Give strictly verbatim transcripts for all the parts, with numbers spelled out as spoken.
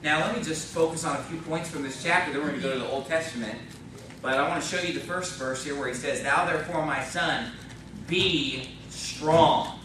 Now let me just focus on a few points from this chapter, then we're going to go to the Old Testament. But I want to show you the first verse here where he says, "Thou therefore, my son, be strong.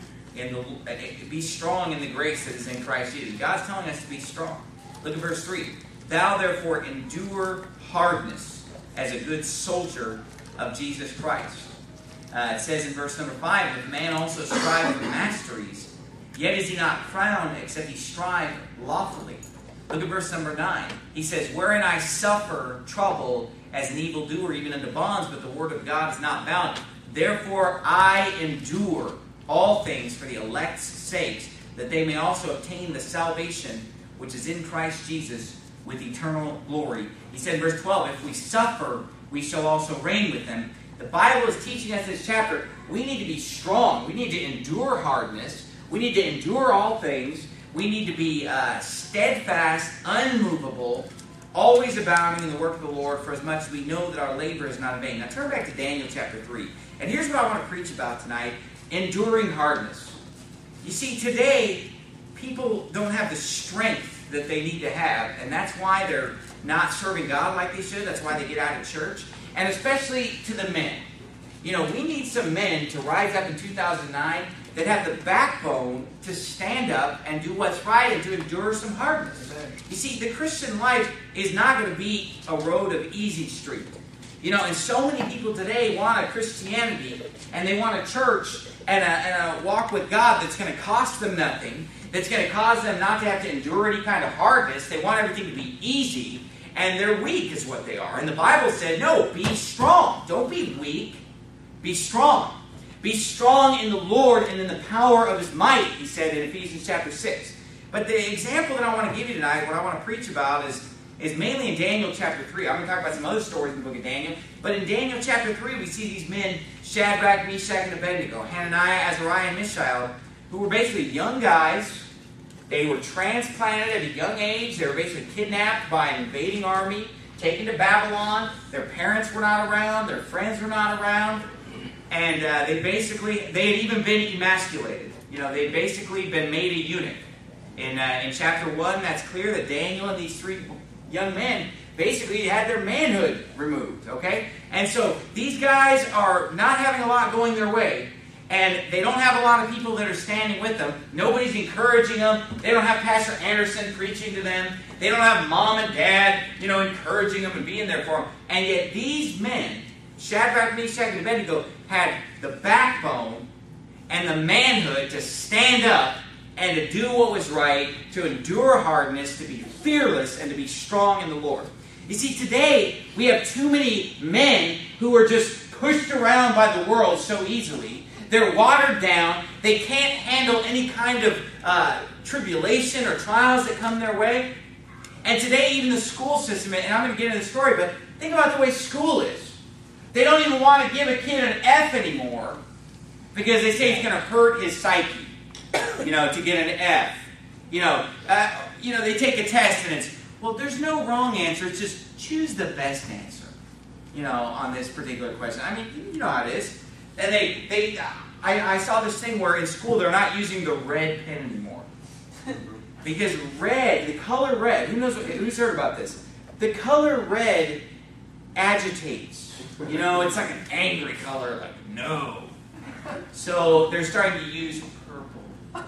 In the, be strong in the grace that is in Christ Jesus." God's telling us to be strong. Look at verse three. "Thou therefore endure hardness as a good soldier of Jesus Christ." Uh, it says in verse number five, "If man also strive for masteries, yet is he not crowned except he strive lawfully." Look at verse number nine. He says, "Wherein I suffer trouble as an evildoer, even unto bonds, but the word of God is not bound. Therefore I endure all things for the elect's sakes, that they may also obtain the salvation which is in Christ Jesus with eternal glory." He said in verse twelve, "If we suffer, we shall also reign with them." The Bible is teaching us this chapter, we need to be strong. We need to endure hardness. We need to endure all things. We need to be uh, steadfast, unmovable, always abounding in the work of the Lord, for as much as we know that our labor is not in vain. Now turn back to Daniel chapter three. And here's what I want to preach about tonight. Enduring hardness. You see, today, people don't have the strength that they need to have, and that's why they're not serving God like they should. That's why they get out of church. And especially to the men. You know, we need some men to rise up in two thousand nine that have the backbone to stand up and do what's right and to endure some hardness. You see, the Christian life is not going to be a road of easy street. You know, and so many people today want a Christianity, and they want a church and a, and a walk with God that's going to cost them nothing, that's going to cause them not to have to endure any kind of hardness. They want everything to be easy, and they're weak is what they are. And the Bible said, no, be strong. Don't be weak. Be strong. Be strong in the Lord and in the power of His might, he said in Ephesians chapter six. But the example that I want to give you tonight, what I want to preach about is, is mainly in Daniel chapter three. I'm going to talk about some other stories in the book of Daniel. But in Daniel chapter three, we see these men, Shadrach, Meshach, and Abednego, Hananiah, Azariah, and Mishael, who were basically young guys. They were transplanted at a young age. They were basically kidnapped by an invading army, taken to Babylon. Their parents were not around. Their friends were not around. And uh, they basically, they had even been emasculated. You know, they had basically been made a eunuch. In, uh, in chapter one, that's clear that Daniel and these three young men basically had their manhood removed, okay? And so these guys are not having a lot going their way. And they don't have a lot of people that are standing with them. Nobody's encouraging them. They don't have Pastor Anderson preaching to them. They don't have mom and dad, you know, encouraging them and being there for them. And yet these men, Shadrach, Meshach, and Abednego, had the backbone and the manhood to stand up and to do what was right, to endure hardness, to be fearless, and to be strong in the Lord. You see, today we have too many men who are just pushed around by the world so easily. They're watered down. They can't handle any kind of uh, tribulation or trials that come their way. And today, even the school system, and I'm going to get into the story, but think about the way school is. They don't even want to give a kid an F anymore because they say it's going to hurt his psyche, you know, to get an F. You know, uh, you know, they take a test and it's, well, there's no wrong answer. It's just choose the best answer, you know, on this particular question. I mean, you know how it is. And they, they, I, I saw this thing where in school they're not using the red pen anymore because red, the color red. Who knows? Who's heard about this? The color red agitates. You know, it's like an angry color, like no. So they're starting to use purple.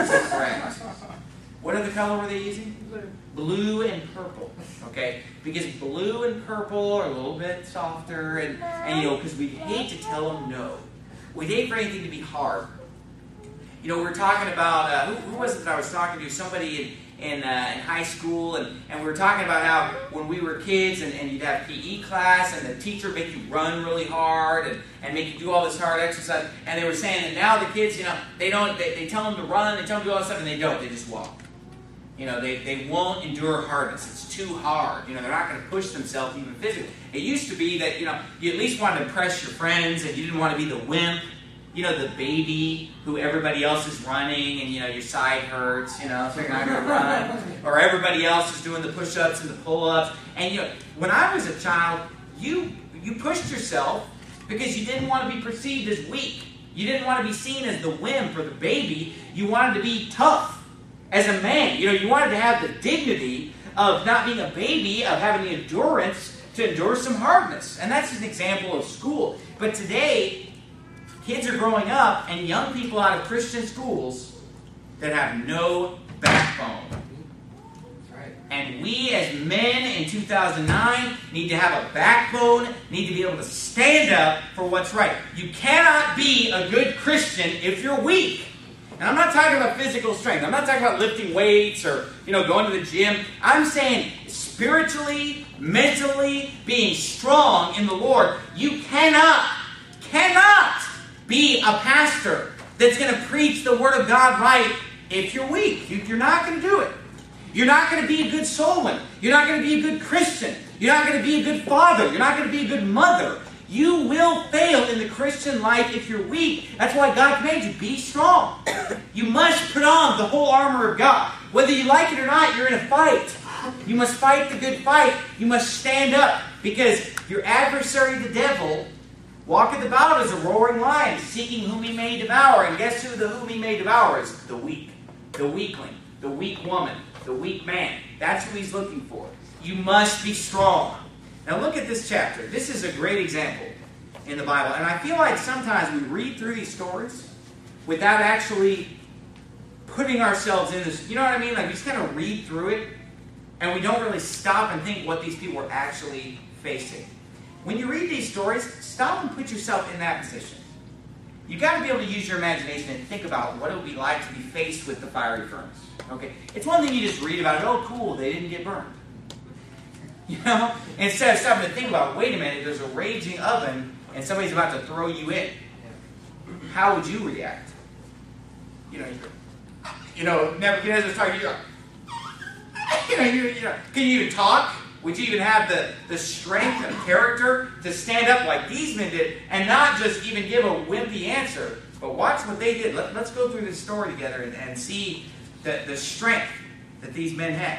What other color were they using? Blue. Blue and purple. Okay? Because blue and purple are a little bit softer, and, and you know, because we hate to tell them no. We hate for anything to be hard. You know, we were talking about, uh, who, who was it that I was talking to? Somebody in in, uh, in high school, and, and we were talking about how when we were kids and, and you'd have P E class and the teacher would make you run really hard and, and make you do all this hard exercise, and they were saying that now the kids, you know, they don't, they, they tell them to run, they tell them to do all this stuff, and they don't, they just walk. You know, they, they won't endure hardness. It's too hard. You know, they're not going to push themselves even physically. It used to be that, you know, you at least wanted to impress your friends and you didn't want to be the wimp. You know, the baby who everybody else is running and, you know, your side hurts, you know, so you're not going to run. Or everybody else is doing the push-ups and the pull-ups. And, you know, when I was a child, you you pushed yourself because you didn't want to be perceived as weak. You didn't want to be seen as the wimp or the baby. You wanted to be tough. as a man. You know, you wanted to have the dignity of not being a baby, of having the endurance to endure some hardness. And that's an example of school. But today, kids are growing up, and young people out of Christian schools that have no backbone. And we as men in two thousand nine need to have a backbone, need to be able to stand up for what's right. You cannot be a good Christian if you're weak. And I'm not talking about physical strength. I'm not talking about lifting weights or, you know, going to the gym. I'm saying spiritually, mentally, being strong in the Lord. You cannot, cannot be a pastor that's going to preach the Word of God right if you're weak. You're not going to do it. You're not going to be a good soul winner. You're not going to be a good Christian. You're not going to be a good father. You're not going to be a good mother. You will fail in the Christian life if you're weak. That's why God commanded you, be strong. You must put on the whole armor of God. Whether you like it or not, you're in a fight. You must fight the good fight. You must stand up. Because your adversary, the devil, walketh about as a roaring lion, seeking whom he may devour. And guess who the whom he may devour is? The weak. The weakling. The weak woman. The weak man. That's who he's looking for. You must be strong. Now look at this chapter. This is a great example in the Bible. And I feel like sometimes we read through these stories without actually putting ourselves in this. You know what I mean? Like we just kind of read through it and we don't really stop and think what these people were actually facing. When you read these stories, stop and put yourself in that position. You've got to be able to use your imagination and think about what it would be like to be faced with the fiery furnace. Okay, it's one thing you just read about it. Oh, cool, they didn't get burned. You know, instead of stopping to think about, wait a minute, there's a raging oven and somebody's about to throw you in. How would you react? You know, you know, Nebuchadnezzar's talking. You know, you know, you, you know, can you even talk? Would you even have the, the strength and character to stand up like these men did and not just even give a wimpy answer? But watch what they did. Let, let's go through this story together and, and see the, the strength that these men had.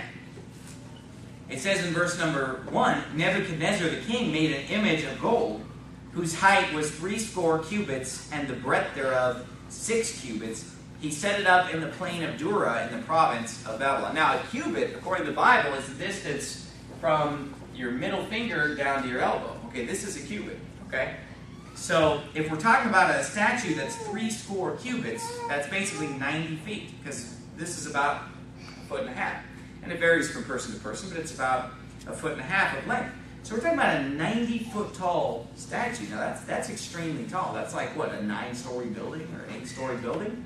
It says in verse number one, Nebuchadnezzar the king made an image of gold, whose height was threescore cubits, and the breadth thereof six cubits. He set it up in the plain of Dura in the province of Babylon. Now, a cubit, according to the Bible, is the distance from your middle finger down to your elbow. Okay, this is a cubit. Okay? So, if we're talking about a statue that's three score cubits, that's basically ninety feet, because this is about a foot and a half. And it varies from person to person, but it's about a foot and a half of length. So we're talking about a ninety-foot tall statue. Now, that's that's extremely tall. That's like, what, a nine-story building or an eight-story building?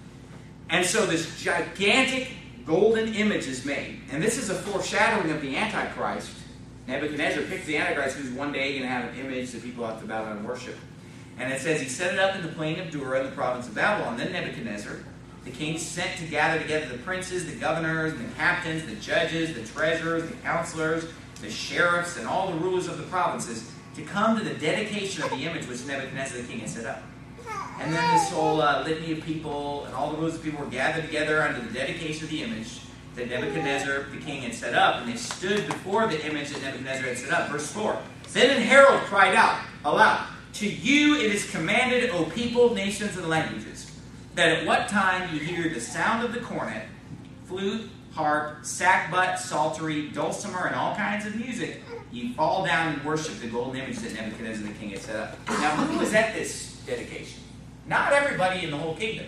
And so this gigantic golden image is made. And this is a foreshadowing of the Antichrist. Nebuchadnezzar picks the Antichrist, who's one day going to have an image that people have to bow down and worship. And it says he set it up in the plain of Dura in the province of Babylon. Then Nebuchadnezzar, the king, sent to gather together the princes, the governors, the captains, the judges, the treasurers, the counselors, the sheriffs, and all the rulers of the provinces to come to the dedication of the image which Nebuchadnezzar the king had set up. And then this whole uh, litany of people and all the rulers of people were gathered together under the dedication of the image that Nebuchadnezzar the king had set up. And they stood before the image that Nebuchadnezzar had set up. Verse four. Then an herald cried out aloud, "To you it is commanded, O people, nations, and languages, that at what time you hear the sound of the cornet, flute, harp, sackbut, psaltery, dulcimer, and all kinds of music, you fall down and worship the golden image that Nebuchadnezzar the king had set up." Now, who was at this dedication? Not everybody in the whole kingdom.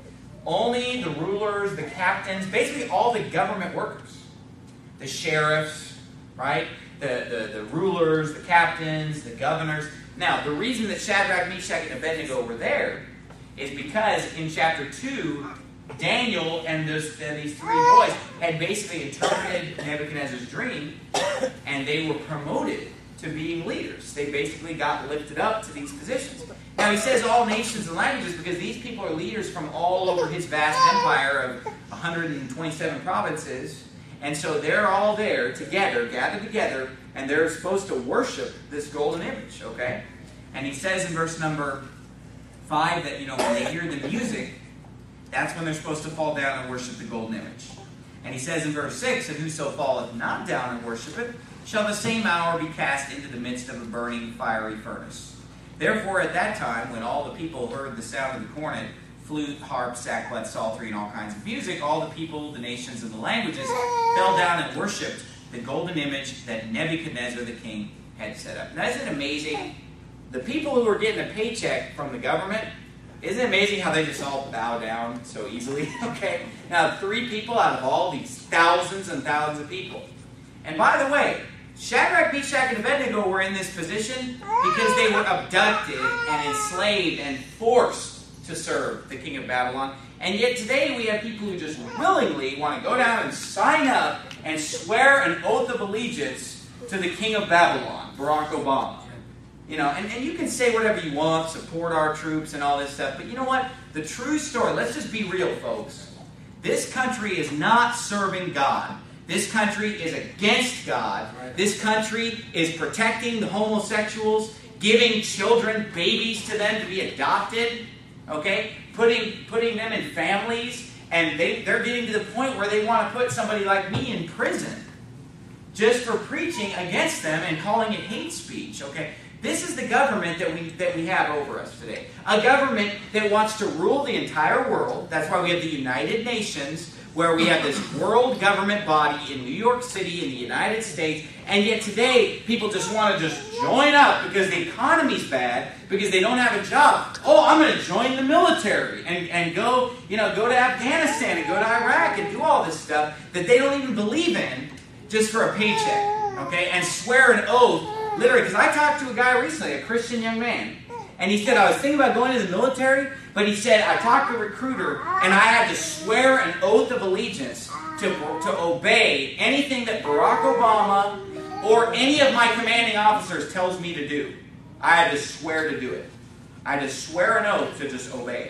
Only the rulers, the captains, basically all the government workers. The sheriffs, right? The, the, the rulers, the captains, the governors. Now, the reason that Shadrach, Meshach, and Abednego were there is because in chapter two, Daniel and, those, and these three boys had basically interpreted Nebuchadnezzar's dream, and they were promoted to being leaders. They basically got lifted up to these positions. Now, he says all nations and languages because these people are leaders from all over his vast empire of one hundred twenty-seven provinces. And so they're all there together, gathered together, and they're supposed to worship this golden image, okay? And he says in verse number five that, you know, when they hear the music, that's when they're supposed to fall down and worship the golden image. And he says in verse six, "And whoso falleth not down and worshipeth, shall the same hour be cast into the midst of a burning fiery furnace. Therefore at that time, when all the people heard the sound of the cornet, flute, harp, sackbut, psaltery, and all kinds of music, all the people, the nations, and the languages fell down and worshipped the golden image that Nebuchadnezzar the king had set up. Now, isn't it amazing? The people who were getting a paycheck from the government, isn't it amazing how they just all bow down so easily? Okay, now three people out of all these thousands and thousands of people. And by the way, Shadrach, Meshach, and Abednego were in this position because they were abducted and enslaved and forced to serve the king of Babylon. And yet today we have people who just willingly want to go down and sign up and swear an oath of allegiance to the king of Babylon, Barack Obama. You know, and, and you can say whatever you want, support our troops and all this stuff, but you know what? The true story, let's just be real, folks. This country is not serving God. This country is against God. This country is protecting the homosexuals, giving children, babies to them to be adopted, okay? Putting, putting them in families, and they, they're getting to the point where they want to put somebody like me in prison just for preaching against them and calling it hate speech, okay? This is the government that we that we have over us today. A government that wants to rule the entire world. That's why we have the United Nations, where we have this world government body in New York City, in the United States, and yet today people just want to just join up because the economy's bad, because they don't have a job. Oh, I'm going to join the military and, and go, you know, go to Afghanistan and go to Iraq and do all this stuff that they don't even believe in just for a paycheck, okay? And swear an oath. Literally, because I talked to a guy recently, a Christian young man, and he said, I was thinking about going to the military, but he said, I talked to a recruiter, and I had to swear an oath of allegiance to, to obey anything that Barack Obama or any of my commanding officers tells me to do. I had to swear to do it. I had to swear an oath to just obey it.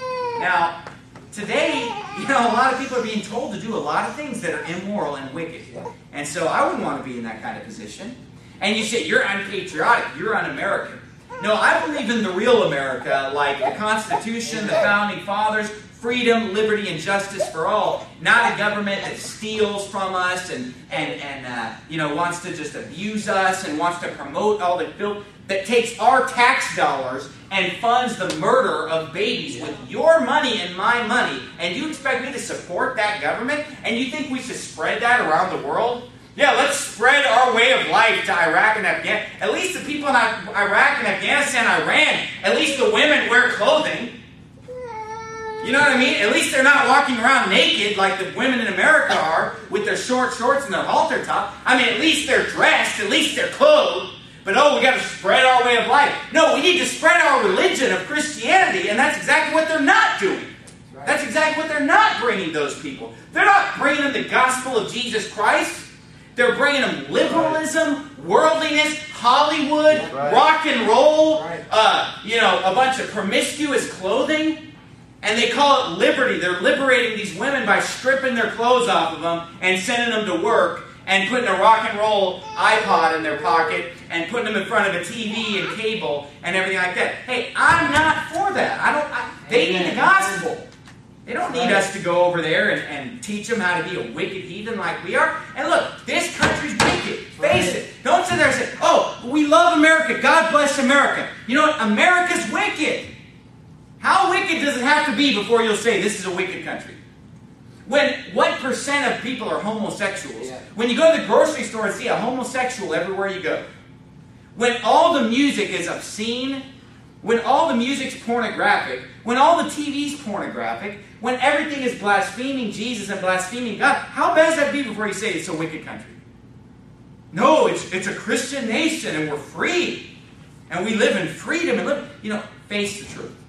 Now, today, you know, a lot of people are being told to do a lot of things that are immoral and wicked. And so I wouldn't want to be in that kind of position. And you say, you're unpatriotic, you're un-American. No, I believe in the real America, like the Constitution, the Founding Fathers, freedom, liberty, and justice for all. Not a government that steals from us and, and, and uh, you know, wants to just abuse us and wants to promote all the filth, that takes our tax dollars and funds the murder of babies with your money and my money. And you expect me to support that government? And you think we should spread that around the world? Yeah, let's spread our way of life to Iraq and Afghanistan. At least the people in Iraq and Afghanistan, Iran, at least the women wear clothing. You know what I mean? At least they're not walking around naked like the women in America are with their short shorts and their halter top. I mean, at least they're dressed, at least they're clothed. But oh, we got to spread our way of life. No, we need to spread our religion of Christianity, and that's exactly what they're not doing. That's exactly what they're not bringing those people. They're not bringing them the gospel of Jesus Christ. They're bringing them liberalism, worldliness, Hollywood, right. rock and roll, right. uh, you know, a bunch of promiscuous clothing. And they call it liberty. They're liberating these women by stripping their clothes off of them and sending them to work and putting a rock and roll iPod in their pocket and putting them in front of a T V and cable and everything like that. Hey, I'm not for that. I don't. I, they need the gospel. They don't need us to go over there and, and teach them how to be a wicked heathen like we are. And look, this country's wicked. Face it. Don't sit there and say, oh, we love America. God bless America. You know what? America's wicked. How wicked does it have to be before you'll say this is a wicked country? When what percent of people are homosexuals? Yeah. When you go to the grocery store and see a homosexual everywhere you go. When all the music is obscene. When all the music's pornographic. When all the T V's pornographic. When everything is blaspheming Jesus and blaspheming God. How bad does that be before you say it's a wicked country? No, it's, it's a Christian nation and we're free. And we live in freedom and live, you know, face the truth.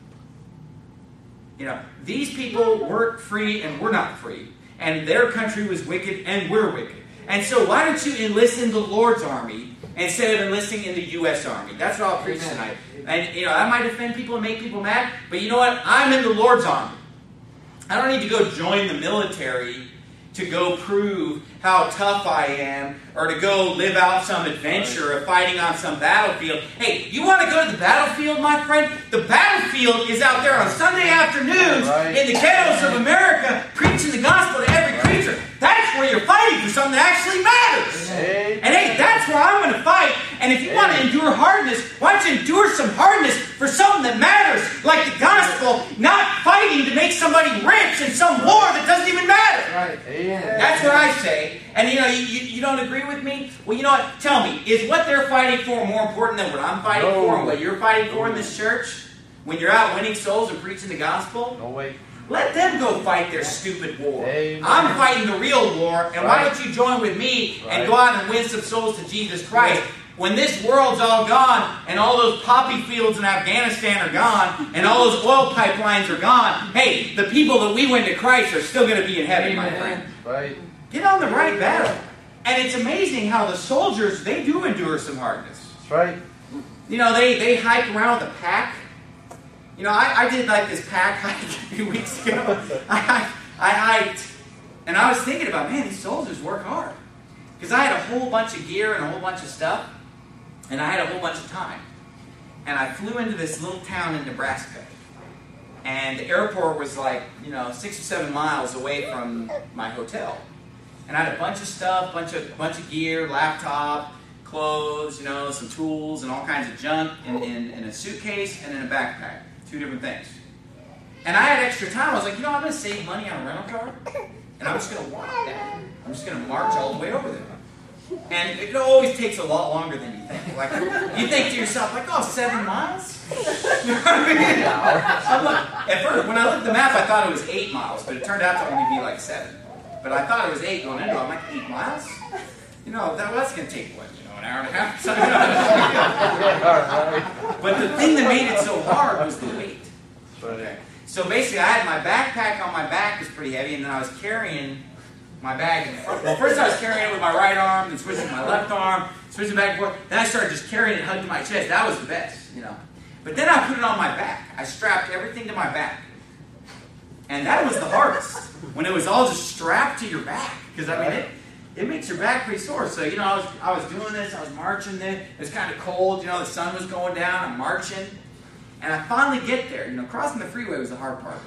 You know, these people weren't free and we're not free. And their country was wicked and we're wicked. And so why don't you enlist in the Lord's army instead of enlisting in the U S Army? That's what I'll preach tonight. And, you know, that might offend people and make people mad. But you know what? I'm in the Lord's army. I don't need to go join the military to go prove how tough I am or to go live out some adventure of fighting on some battlefield. Hey, you want to go to the battlefield, my friend? The battlefield is out there on Sunday afternoons right. in the ghettos of America preaching the gospel to every creature. That's where you're fighting for something that actually matters. Hey. And hey, that's where I'm going to fight. And if you want to endure hardness, why don't you endure some hardness for something that matters, like the gospel, not fighting to make somebody rich in some war that doesn't even matter. Right. Amen. That's what I say. And you know, you, you, you don't agree with me? Well, you know what? Tell me, is what they're fighting for more important than what I'm fighting No. for and what you're fighting for in this church? When you're out winning souls and preaching the gospel? No way. Let them go fight their stupid war. Amen. I'm fighting the real war, and why Right. don't you join with me Right. and go out and win some souls to Jesus Christ? When this world's all gone, and all those poppy fields in Afghanistan are gone, and all those oil pipelines are gone, hey, the people that we win to Christ are still going to be in heaven, my friend. Right. Get on the right battle. And it's amazing how the soldiers, they do endure some hardness. That's right. You know, they, they hike around with a pack. You know, I, I did like this pack hike a few weeks ago. I, I hiked, and I was thinking about, man, these soldiers work hard. Because I had a whole bunch of gear and a whole bunch of stuff, and I had a whole bunch of time. And I flew into this little town in Nebraska. And the airport was like, you know, six or seven miles away from my hotel. And I had a bunch of stuff, bunch of bunch of gear, laptop, clothes, you know, some tools and all kinds of junk in, in, in a suitcase and in a backpack. Two different things. And I had extra time. I was like, you know, I'm going to save money on a rental car, and I'm just going to walk down. I'm just going to march all the way over there. And it always takes a lot longer than you think. Like, you think to yourself, like, oh, seven miles? You know what I mean? I'm like, at first, when I looked at the map, I thought it was eight miles, but it turned out to only be like seven. But I thought it was eight going into it. I'm like, eight miles? You know, that, well, that's going to take, what, you know, an hour and a half? But the thing that made it so hard was the weight. Okay. So basically, I had my backpack on my back, was pretty heavy, and then I was carrying my bag in front. Well, first I was carrying it with my right arm, then switching to my left arm, switching back and forth. Then I started just carrying it hugged to my chest. That was the best, you know. But then I put it on my back. I strapped everything to my back. And that was the hardest, when it was all just strapped to your back. Because, I mean, it, it makes your back pretty sore. So, you know, I was, I was doing this, I was marching there. It was kind of cold, you know, the sun was going down, I'm marching. And I finally get there. You know, crossing the freeway was the hard part.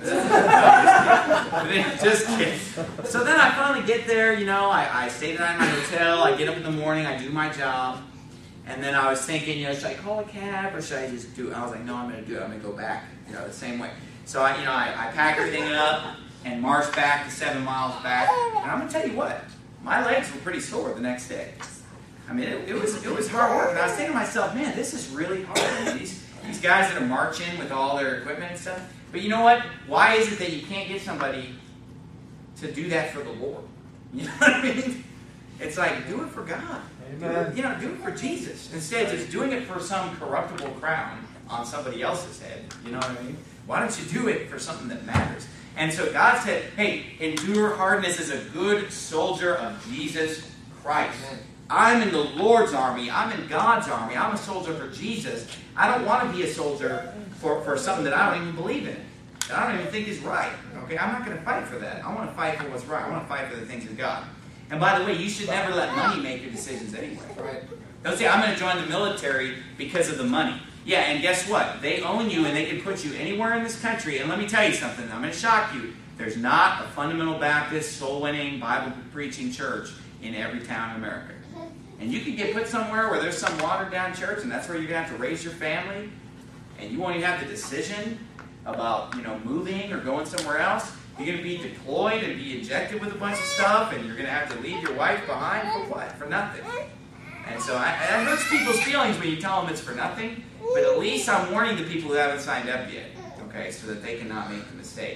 Just kidding. So then I finally get there, you know, I, I stay the night in my hotel, I get up in the morning, I do my job. And then I was thinking, you know, should I call a cab or should I just do it? And I was like, no, I'm going to do it. I'm going to go back, you know, the same way. So, I, you know, I, I pack everything up and march back the seven miles back. And I'm going to tell you what, my legs were pretty sore the next day. I mean, it, it was it was hard work. And I was thinking to myself, man, this is really hard. I mean, these, these guys that are marching with all their equipment and stuff. But you know what? Why is it that you can't get somebody to do that for the Lord? You know what I mean? It's like, do it for God. Amen. Do it, you know, do it for Jesus. Instead of just doing it for some corruptible crown on somebody else's head. You know what I mean? Why don't you do it for something that matters? And so God said, hey, endure hardness as a good soldier of Jesus Christ. I'm in the Lord's army. I'm in God's army. I'm a soldier for Jesus. I don't want to be a soldier for, for something that I don't even believe in. That I don't even think is right. Okay, I'm not going to fight for that. I want to fight for what's right. I want to fight for the things of God. And by the way, you should never let money make your decisions anyway. Right? Don't say, I'm going to join the military because of the money. Yeah, and guess what? They own you and they can put you anywhere in this country. And let me tell you something. I'm going to shock you. There's not a fundamental Baptist, soul-winning, Bible-preaching church in every town in America. And you can get put somewhere where there's some watered-down church, and that's where you're going to have to raise your family, and you won't even have the decision about, you know, moving or going somewhere else. You're going to be deployed and be injected with a bunch of stuff, and you're going to have to leave your wife behind for what? For nothing. And so I, that hurts people's feelings when you tell them it's for nothing, but at least I'm warning the people who haven't signed up yet, okay, so that they cannot make the mistake.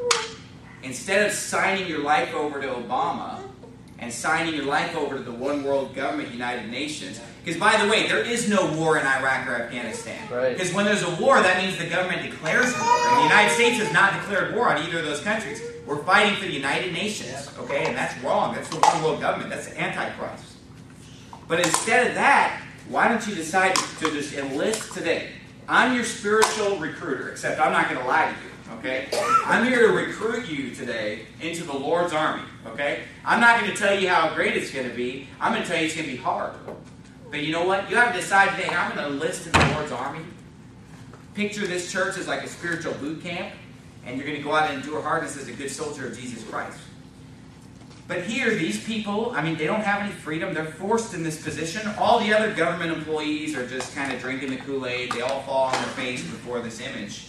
Instead of signing your life over to Obama and signing your life over to the one world government, United Nations, because by the way, there is no war in Iraq or Afghanistan. Right. Because when there's a war, that means the government declares war. And the United States has not declared war on either of those countries. We're fighting for the United Nations, okay? And that's wrong. That's the one world government. That's the Antichrist. But instead of that, why don't you decide to just enlist today? I'm your spiritual recruiter, except I'm not going to lie to you, okay? I'm here to recruit you today into the Lord's army, okay? I'm not going to tell you how great it's going to be. I'm going to tell you it's going to be hard. But you know what? You have to decide today, I'm going to enlist in the Lord's army. Picture this church as like a spiritual boot camp, and you're going to go out and endure hardness as a good soldier of Jesus Christ. But here, these people, I mean, they don't have any freedom. They're forced in this position. All the other government employees are just kind of drinking the Kool-Aid. They all fall on their face before this image.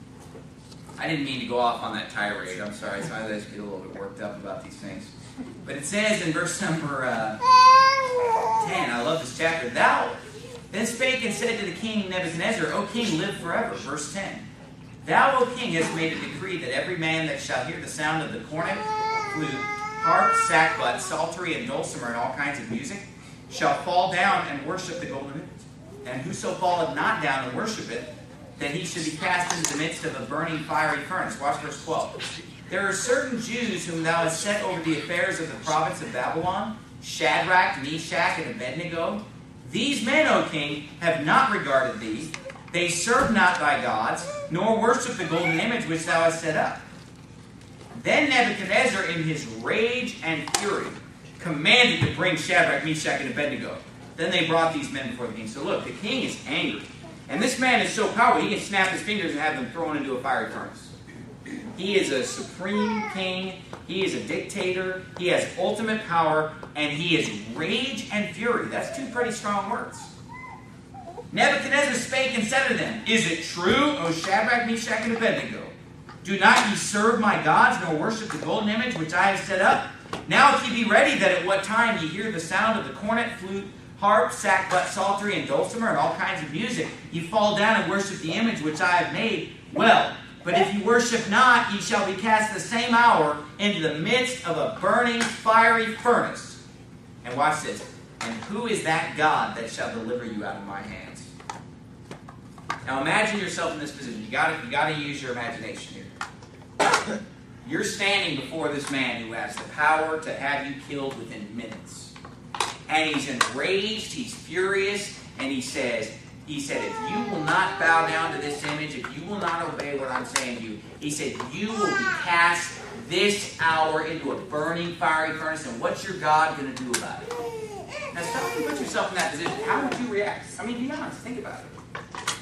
I didn't mean to go off on that tirade. I'm sorry. Some of us get a little bit worked up about these things. But it says in verse number uh, ten, I love this chapter, Thou then spake and said to the king Nebuchadnezzar, O king, live forever. Verse ten. Thou, O king, hast made a decree that every man that shall hear the sound of the cornet, flute, harp, sackbut, psaltery, and dulcimer, and all kinds of music, shall fall down and worship the golden image. And whoso falleth not down and worshipeth, that he should be cast into the midst of a burning fiery furnace. Watch verse twelve. There are certain Jews whom thou hast set over the affairs of the province of Babylon, Shadrach, Meshach, and Abednego. These men, O king, have not regarded thee. They serve not thy gods, nor worship the golden image which thou hast set up. Then Nebuchadnezzar, in his rage and fury, commanded to bring Shadrach, Meshach, and Abednego. Then they brought these men before the king. So look, the king is angry. And this man is so powerful, he can snap his fingers and have them thrown into a fiery furnace. He is a supreme king. He is a dictator. He has ultimate power. And he is rage and fury. That's two pretty strong words. Nebuchadnezzar spake and said to them, Is it true, O Shadrach, Meshach, and Abednego? Do not ye serve my gods, nor worship the golden image which I have set up? Now if ye be ready, that at what time ye hear the sound of the cornet, flute, harp, sackbut, psaltery, and dulcimer, and all kinds of music, ye fall down and worship the image which I have made. Well, but if ye worship not, ye shall be cast the same hour into the midst of a burning fiery furnace. And watch this. And who is that God that shall deliver you out of my hands? Now imagine yourself in this position. You got you got to use your imagination here. You're standing before this man who has the power to have you killed within minutes. And he's enraged, he's furious, and he says, he said, if you will not bow down to this image, if you will not obey what I'm saying to you, he said, you will be cast this hour into a burning fiery furnace, and what's your God going to do about it? Now stop and put yourself in that position. How would you react? I mean, be honest, think about it.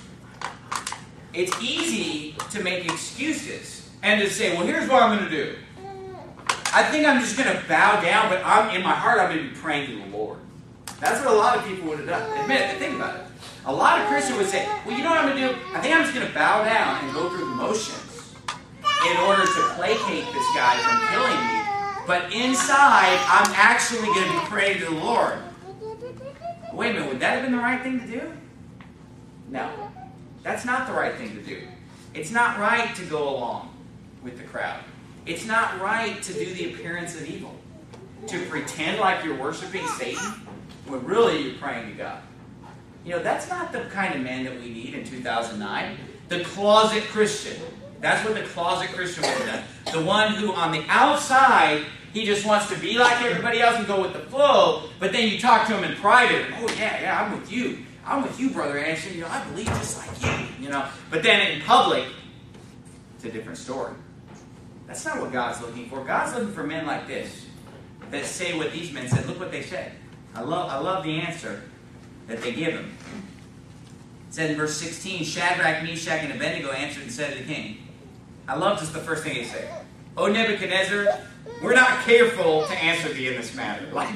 It's easy to make excuses and to say, well, here's what I'm going to do. I think I'm just going to bow down, but I'm, in my heart I'm going to be praying to the Lord. That's what a lot of people would have done. Admit it, think about it. A lot of Christians would say, well, you know what I'm going to do? I think I'm just going to bow down and go through the motions in order to placate this guy from killing me. But inside, I'm actually going to be praying to the Lord. Wait a minute, would that have been the right thing to do? No. That's not the right thing to do. It's not right to go along with the crowd. It's not right to do the appearance of evil. To pretend like you're worshiping Satan when really you're praying to God. You know, that's not the kind of man that we need in two thousand nine. The closet Christian. That's what the closet Christian would have done. The one who on the outside, he just wants to be like everybody else and go with the flow, but then you talk to him in private, and, oh yeah, yeah, I'm with you. I'm with you, Brother Anderson. You know, I believe just like you. You know, but then in public, it's a different story. That's not what God's looking for. God's looking for men like this that say what these men said. Look what they said. I love, I love the answer that they give him. It said in verse sixteen, Shadrach, Meshach, and Abednego answered and said to the king. I love just the first thing they say. O Nebuchadnezzar, we're not careful to answer thee in this matter. Like,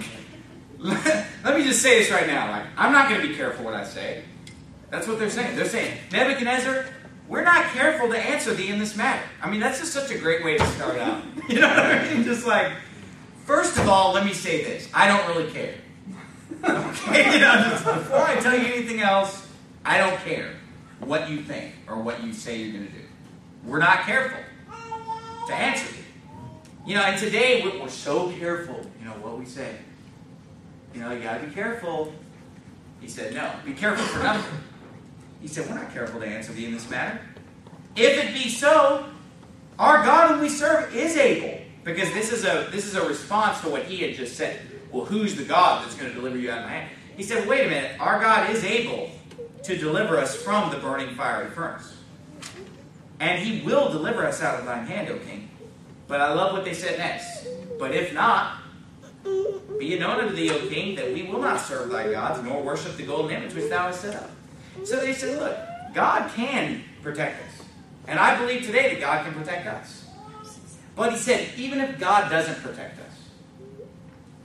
let me just say this right now. Like, I'm not going to be careful what I say. That's what they're saying. They're saying, Nebuchadnezzar, we're not careful to answer thee in this matter. I mean, that's just such a great way to start out. You know what I mean? Just like, first of all, let me say this. I don't really care. Okay? You know, just before I tell you anything else, I don't care what you think or what you say you're going to do. We're not careful to answer thee. You know, and today we're, we're so careful, you know, what we say. You know, you got to be careful. He said, no, be careful for nothing. He said, we're not careful to answer thee in this matter. If it be so, our God whom we serve is able. Because this is a this is a response to what he had just said. Well, who's the God that's going to deliver you out of my hand? He said, wait a minute, our God is able to deliver us from the burning fiery furnace. And he will deliver us out of thine hand, O king. But I love what they said next. But if not, be it known unto thee, O king, that we will not serve thy gods, nor worship the golden image which thou hast set up. So they said, look, God can protect us. And I believe today that God can protect us. But he said, even if God doesn't protect us,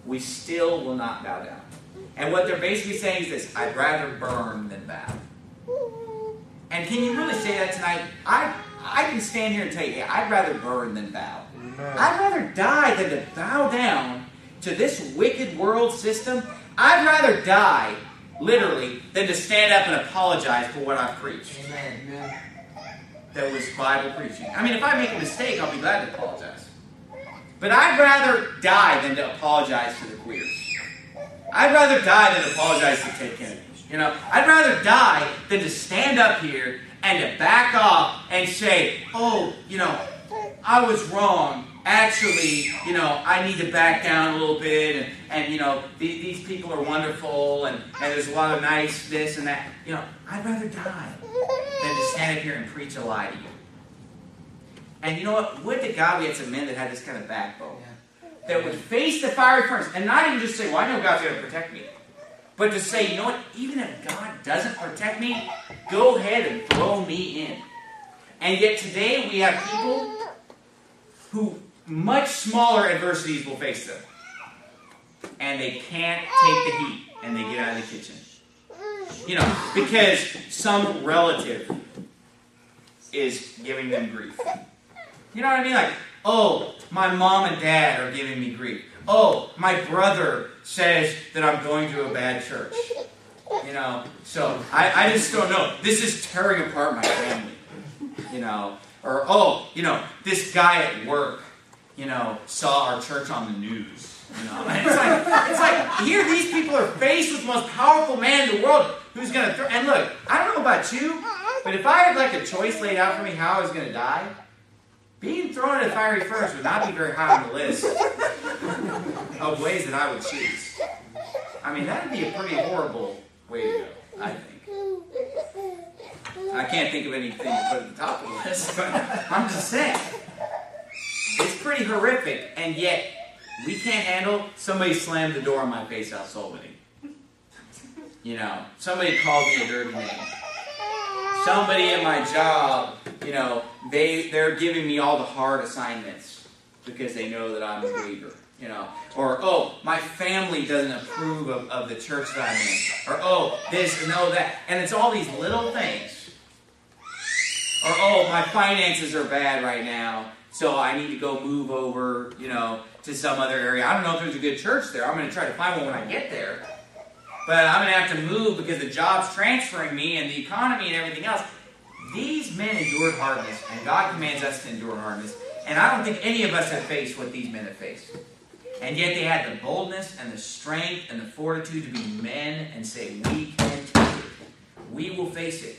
we still will not bow down. And what they're basically saying is this: I'd rather burn than bow. And can you really say that tonight? I I can stand here and tell you, yeah, I'd rather burn than bow. Amen. I'd rather die than to bow down to this wicked world system. I'd rather die, literally, than to stand up and apologize for what I've preached. Amen. That was Bible preaching. I mean, if I make a mistake, I'll be glad to apologize. But I'd rather die than to apologize to the queers. I'd rather die than to apologize to Ted Kennedy. You know, I'd rather die than to stand up here and to back off and say, oh, you know, I was wrong. Actually, you know, I need to back down a little bit, and, and you know, th- these people are wonderful, and, and there's a lot of nice this and that. You know, I'd rather die than to stand up here and preach a lie to you. And you know what? Would to God we had some men that had this kind of backbone. Yeah. That would face the fiery furnace, and not even just say, well, I know God's going to protect me. But to say, you know what? Even if God doesn't protect me, go ahead and throw me in. And yet today we have people who much smaller adversities will face them. And they can't take the heat, and they get out of the kitchen. You know, because some relative is giving them grief. You know what I mean? Like, oh, my mom and dad are giving me grief. Oh, my brother says that I'm going to a bad church. You know, so I, I just don't know. This is tearing apart my family. You know, or, oh, you know, this guy at work, you know, saw our church on the news. You know, and it's like, it's like, here these people are faced with the most powerful man in the world who's going to, th- and look, I don't know about you, but if I had like a choice laid out for me how I was going to die, being thrown in a fiery furnace would not be very high on the list of ways that I would choose. I mean, that would be a pretty horrible way to go, I think. I can't think of anything to put at the top of the list, but I'm just saying. It's pretty horrific, and yet we can't handle somebody slammed the door in my face out soul winning. You know, somebody called me a dirty name. Somebody at my job, you know, they, they're giving me all the hard assignments because they know that I'm a believer. You know, or, oh, my family doesn't approve of, of the church that I'm in. Or, oh, this and oh, that. And it's all these little things. Or, oh, my finances are bad right now, so I need to go move over, you know, to some other area. I don't know if there's a good church there. I'm going to try to find one when I get there. But I'm going to have to move because the job's transferring me and the economy and everything else. These men endured hardness, and God commands us to endure hardness. And I don't think any of us have faced what these men have faced. And yet they had the boldness and the strength and the fortitude to be men and say, we can take it. We will face it.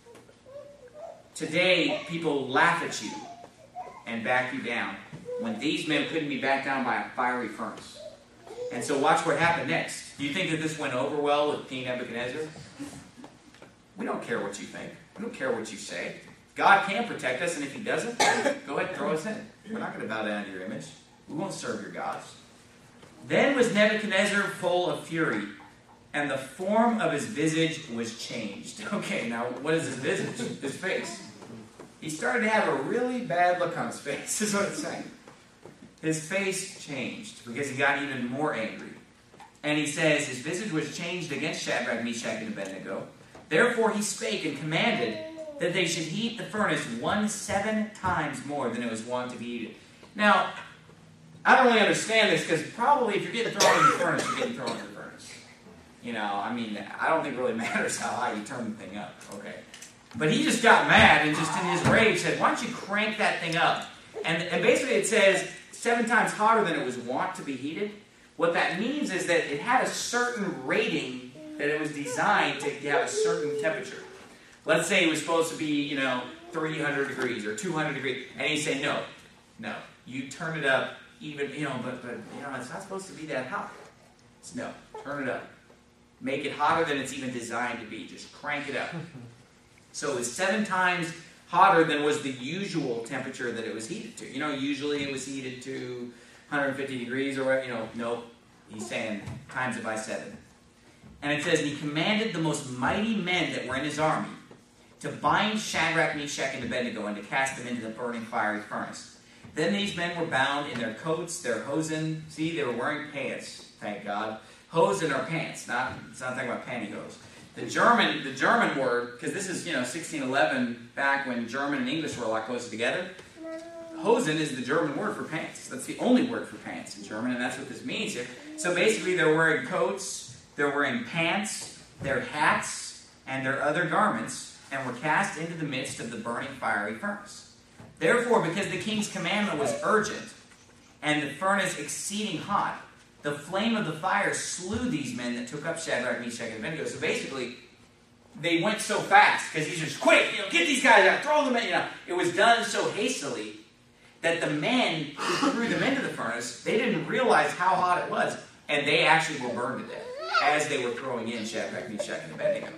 Today, people laugh at you and back you down when these men couldn't be backed down by a fiery furnace. And so watch what happened next. Do you think that this went over well with King Nebuchadnezzar? We don't care what you think. We don't care what you say. God can protect us, and if he doesn't, go ahead and throw us in. We're not going to bow down to your image. We won't serve your gods. Then was Nebuchadnezzar full of fury, and the form of his visage was changed. Okay, now what is his visage? His face. He started to have a really bad look on his face, is what it's saying. His face changed because he got even more angry. And he says, his visage was changed against Shadrach, Meshach, and Abednego. Therefore he spake and commanded that they should heat the furnace one seven times more than it was wont to be heated. Now, I don't really understand this because probably if you're getting thrown in the furnace, you're getting thrown in the furnace. You know, I mean, I don't think it really matters how high you turn the thing up. Okay. But he just got mad and just in his rage said, why don't you crank that thing up? And, and basically it says seven times hotter than it was wont to be heated. What that means is that it had a certain rating that it was designed to have a certain temperature. Let's say it was supposed to be, you know, three hundred degrees or two hundred degrees. And he'd say, no, no, you turn it up even, you know, but, but you know, it's not supposed to be that hot. It's no, turn it up. Make it hotter than it's even designed to be. Just crank it up. So it's seven times hotter than was the usual temperature that it was heated to. You know, usually it was heated to one hundred fifty degrees or whatever. You know, no, he's saying times it by seven. And it says, and he commanded the most mighty men that were in his army to bind Shadrach, Meshach, and Abednego and to cast them into the burning fiery furnace. Then these men were bound in their coats, their hosen. See, they were wearing pants, thank God. Hosen are pants, not, it's not talking about pantyhose. The German, the German word, because this is, you know, sixteen eleven, back when German and English were a lot closer together. Hosen is the German word for pants. That's the only word for pants in German, and that's what this means here. So basically, they're wearing coats, they're wearing pants, their hats, and their other garments, and were cast into the midst of the burning fiery furnace. Therefore, because the king's commandment was urgent, and the furnace exceeding hot, the flame of the fire slew these men that took up Shadrach, Meshach, and Abednego. So basically, they went so fast, because he's just, quick, you know, get these guys out, throw them in, you know. It was done so hastily that the men who threw them into the furnace, they didn't realize how hot it was, and they actually were burned to death as they were throwing in Shadrach, Meshach, and Abednego.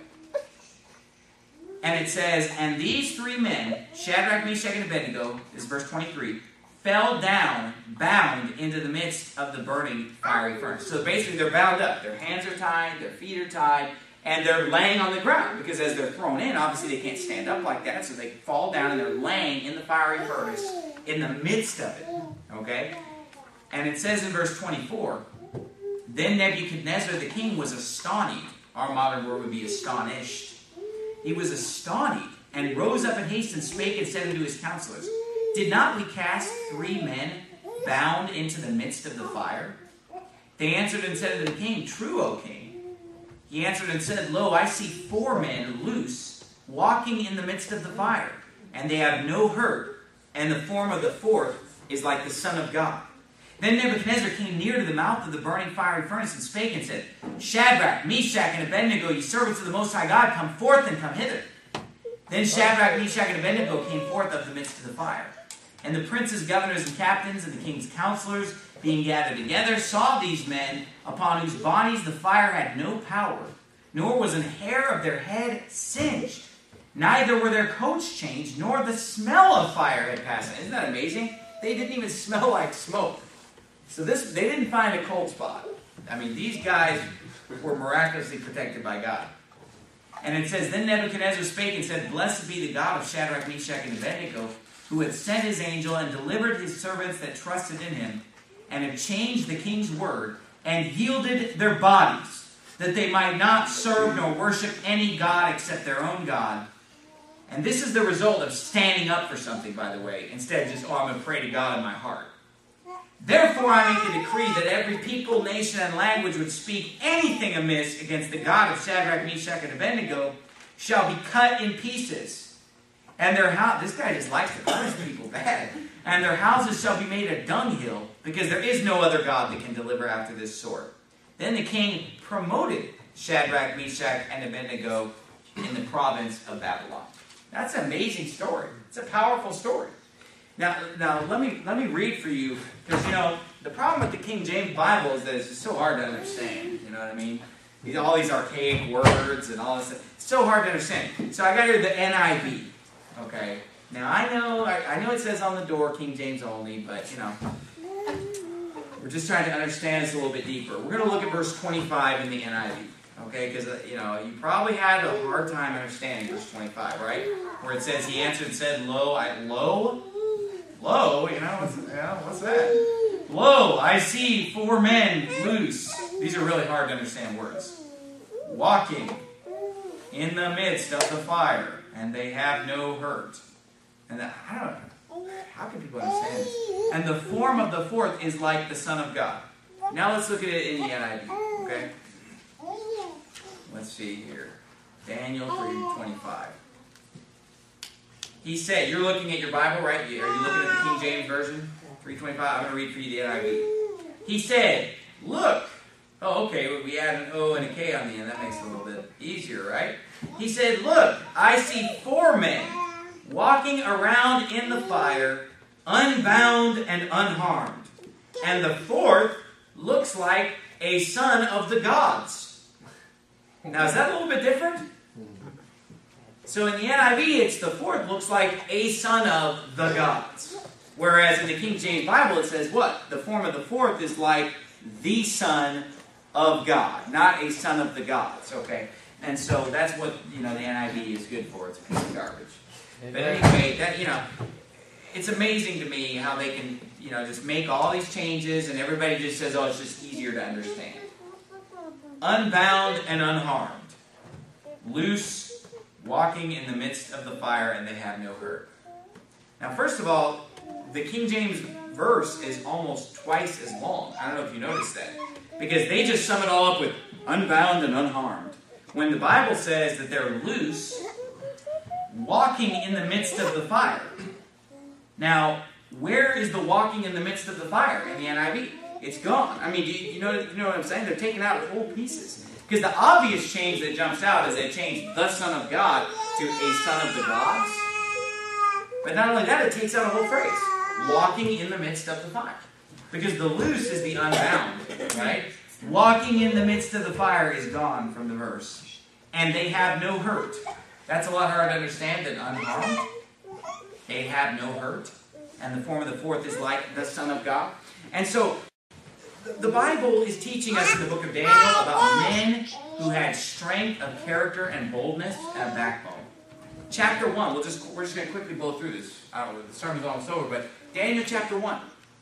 And it says, and these three men, Shadrach, Meshach, and Abednego, this is verse twenty-three, fell down, bound into the midst of the burning fiery furnace. So basically they're bound up. Their hands are tied, their feet are tied, and they're laying on the ground. Because as they're thrown in, obviously they can't stand up like that, so they fall down and they're laying in the fiery furnace in the midst of it. Okay? And it says in verse twenty-four, then Nebuchadnezzar the king was astonished. Our modern word would be astonished. He was astonished, and rose up in haste and spake and said unto his counselors, did not we cast three men bound into the midst of the fire? They answered and said unto the king, true, O king. He answered and said, lo, I see four men loose, walking in the midst of the fire, and they have no hurt, and the form of the fourth is like the Son of God. Then Nebuchadnezzar came near to the mouth of the burning fiery furnace and spake and said, Shadrach, Meshach, and Abednego, ye servants of the Most High God, come forth and come hither. Then Shadrach, Meshach, and Abednego came forth of the midst of the fire. And the princes, governors, and captains, and the king's counselors, being gathered together, saw these men, upon whose bodies the fire had no power, nor was an hair of their head singed. Neither were their coats changed, nor the smell of fire had passed. Isn't that amazing? They didn't even smell like smoke. So this, they didn't find a cold spot. I mean, these guys were miraculously protected by God. And it says, then Nebuchadnezzar spake and said, blessed be the God of Shadrach, Meshach, and Abednego, who hath sent his angel and delivered his servants that trusted in him, and have changed the king's word, and yielded their bodies, that they might not serve nor worship any god except their own God. And this is the result of standing up for something, by the way, instead of just, oh, I'm going to pray to God in my heart. Therefore I make a decree that every people, nation, and language which speak anything amiss against the God of Shadrach, Meshach, and Abednego shall be cut in pieces. And their house, this guy just likes to punish people bad. And their houses shall be made a dunghill, because there is no other God that can deliver after this sort. Then the king promoted Shadrach, Meshach, and Abednego in the province of Babylon. That's an amazing story. It's a powerful story. Now, now let me let me read for you, because you know the problem with the King James Bible is that it's just so hard to understand. You know what I mean? These, all these archaic words and all this stuff. It's so hard to understand. So I got here the N I V. Okay. Now I know I, I know it says on the door King James only, but you know we're just trying to understand this a little bit deeper. We're going to look at verse twenty-five in the N I V. Okay, because uh, you know you probably had a hard time understanding verse twenty-five, right? Where it says he answered and said, "Lo, I lo." Lo, you know, what's, you know, what's that? Lo, I see four men loose. These are really hard to understand words. Walking in the midst of the fire, and they have no hurt. And that, I don't know. How can people understand this? And the form of the fourth is like the Son of God. Now let's look at it in the N I V. Okay? Let's see here. Daniel three twenty-five. He said, you're looking at your Bible, right? Are you looking at the King James Version? three twenty-five. I'm going to read for you the N I V. He said, look. Oh, okay. We add an O and a K on the end. That makes it a little bit easier, right? He said, look, I see four men walking around in the fire, unbound and unharmed. And the fourth looks like a son of the gods. Now, is that a little bit different? So in the N I V, it's the fourth looks like a son of the gods. Whereas in the King James Bible, it says what? The form of the fourth is like the Son of God, not a son of the gods. Okay, and so that's what you know the N I V is good for. It's a piece of garbage. But anyway, that you know, it's amazing to me how they can, you know, just make all these changes and everybody just says, oh, it's just easier to understand. Unbound and unharmed. Loose, walking in the midst of the fire, and they have no hurt. Now, first of all, the King James verse is almost twice as long. I don't know if you noticed that. Because they just sum it all up with unbound and unharmed. When the Bible says that they're loose, walking in the midst of the fire. Now, where is the walking in the midst of the fire in the N I V? It's gone. I mean, do you, you, know, you know what I'm saying? They're taking out whole pieces. Because the obvious change that jumps out is they changed the Son of God to a Son of the Gods. But not only that, it takes out a whole phrase. Walking in the midst of the fire. Because the loose is the unbound, right? Walking in the midst of the fire is gone from the verse. And they have no hurt. That's a lot harder to understand than unharmed. They have no hurt. And the form of the fourth is like the Son of God. And so, the Bible is teaching us in the book of Daniel about men who had strength of character and boldness and a backbone. Chapter one, we'll just, we're just going to quickly blow through this. I don't know, the sermon's almost over, but Daniel chapter one.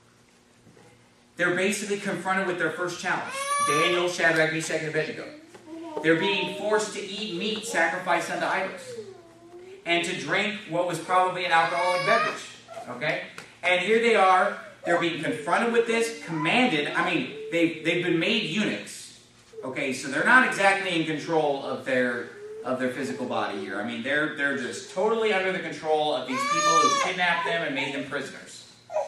They're basically confronted with their first challenge. Daniel, Shadrach, Meshach, and Abednego. They're being forced to eat meat sacrificed unto idols. And to drink what was probably an alcoholic beverage. Okay? And here they are. They're being confronted with this, commanded. I mean, they've, they've been made eunuchs. Okay, so they're not exactly in control of their of their physical body here. I mean, they're they're just totally under the control of these people who kidnapped them and made them prisoners.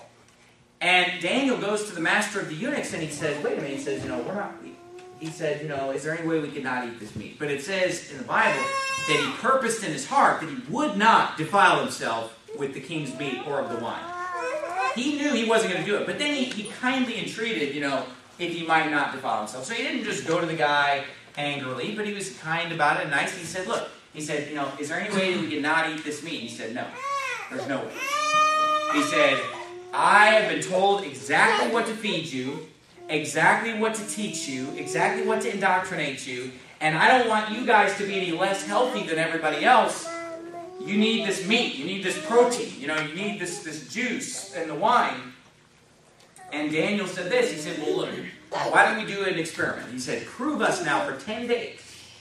And Daniel goes to the master of the eunuchs and he says, wait a minute, he says, you know, we're not, he said, you know, is there any way we could not eat this meat? But it says in the Bible that he purposed in his heart that he would not defile himself with the king's meat or of the wine. He knew he wasn't going to do it, but then he, he kindly entreated, you know, if he might not defile himself. So he didn't just go to the guy angrily, but he was kind about it and nice. He said, look, he said, you know, is there any way that we can not eat this meat? He said, no, there's no way. He said, I have been told exactly what to feed you, exactly what to teach you, exactly what to indoctrinate you, and I don't want you guys to be any less healthy than everybody else. You need this meat, you need this protein, you know, you need this, this juice and the wine. And Daniel said this, he said, well, look, why don't we do an experiment? He said, prove us now for ten days.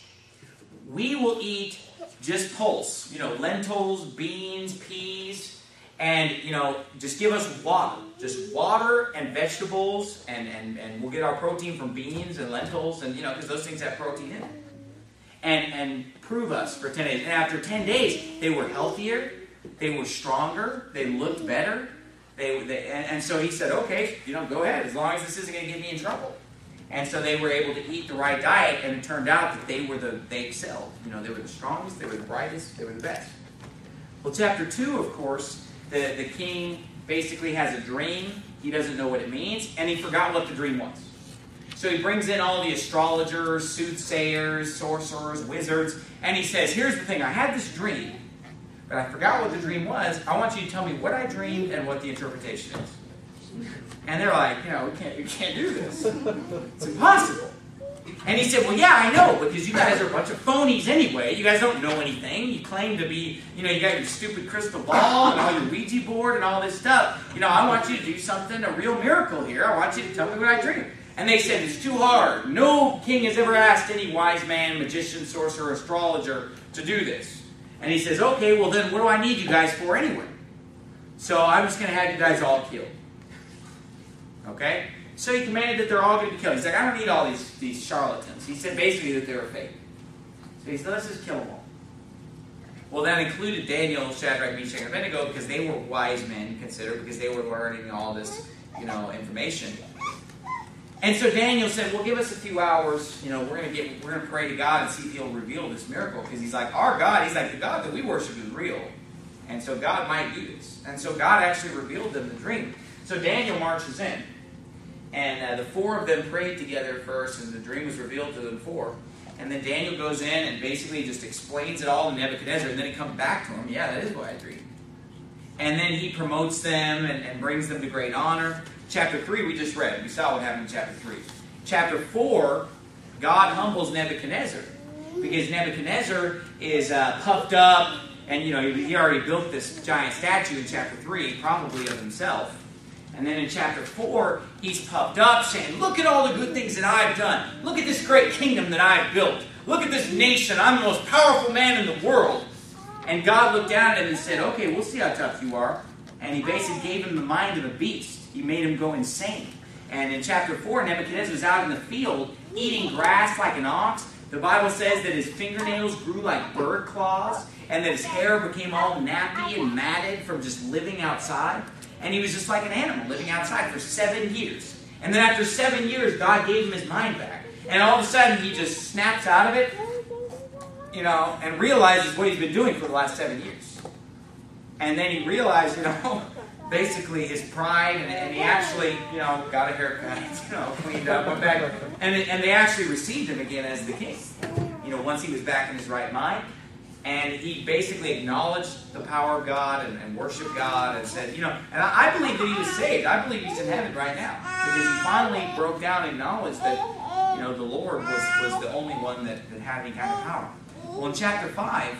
We will eat just pulse, you know, lentils, beans, peas, and, you know, just give us water. Just water and vegetables, and, and, and we'll get our protein from beans and lentils, and, you know, because those things have protein in them. And, and prove us for ten days. And after ten days, they were healthier, they were stronger, they looked better. They, they and, and so he said, okay, you know, go ahead, as long as this isn't going to get me in trouble. And so they were able to eat the right diet, and it turned out that they were the, they excelled. You know, they were the strongest, they were the brightest, they were the best. Well, chapter two, of course, the, the king basically has a dream. He doesn't know what it means, and he forgot what the dream was. So he brings in all the astrologers, soothsayers, sorcerers, wizards, and he says, here's the thing, I had this dream, but I forgot what the dream was. I want you to tell me what I dreamed and what the interpretation is. And they're like, you know, we can't, we can't do this. It's impossible. And he said, well, yeah, I know, because you guys are a bunch of phonies anyway. You guys don't know anything. You claim to be, you know, you got your stupid crystal ball and all your Ouija board and all this stuff. You know, I want you to do something, a real miracle here. I want you to tell me what I dreamed. And they said, it's too hard. No king has ever asked any wise man, magician, sorcerer, astrologer to do this. And he says, okay, well then what do I need you guys for anyway? So I'm just going to have you guys all killed. Okay? So he commanded that they're all going to be killed. He's like, I don't need all these, these charlatans. He said basically that they were fake. So he said, let's just kill them all. Well, that included Daniel, Shadrach, Meshach, and Abednego, because they were wise men considered, because they were learning all this, you know, information. And so Daniel said, well, give us a few hours. You know, we're going to get, we're going to pray to God and see if he'll reveal this miracle. Because he's like, our God, he's like, the God that we worship is real. And so God might do this. And so God actually revealed them the dream. So Daniel marches in. And uh, the four of them prayed together first, and the dream was revealed to them four. And then Daniel goes in and basically just explains it all to Nebuchadnezzar. And then he comes back to him. Yeah, that is what I dreamed. And then he promotes them and, and brings them to great honor. Chapter three we just read. We saw what happened in chapter three. Chapter four, God humbles Nebuchadnezzar. Because Nebuchadnezzar is uh, puffed up. And, you know, he, he already built this giant statue in chapter three, probably of himself. And then in chapter four, he's puffed up, saying, look at all the good things that I've done. Look at this great kingdom that I've built. Look at this nation. I'm the most powerful man in the world. And God looked down at him and said, okay, we'll see how tough you are. And he basically gave him the mind of a beast. He made him go insane. And in chapter four, Nebuchadnezzar was out in the field eating grass like an ox. The Bible says that his fingernails grew like bird claws, and that his hair became all nappy and matted from just living outside. And he was just like an animal living outside for seven years. And then after seven years, God gave him his mind back. And all of a sudden, he just snaps out of it, you know, and realizes what he's been doing for the last seven years. And then he realized, you know, basically his pride, and, and he actually, you know, got a haircut, you know, cleaned up, went back, and, and they actually received him again as the king. You know, once he was back in his right mind. And he basically acknowledged the power of God and, and worshiped God and said, you know, and I, I believe that he was saved. I believe he's in heaven right now. Because he finally broke down and acknowledged that, you know, the Lord was, was the only one that, that had any kind of power. Well, in chapter five,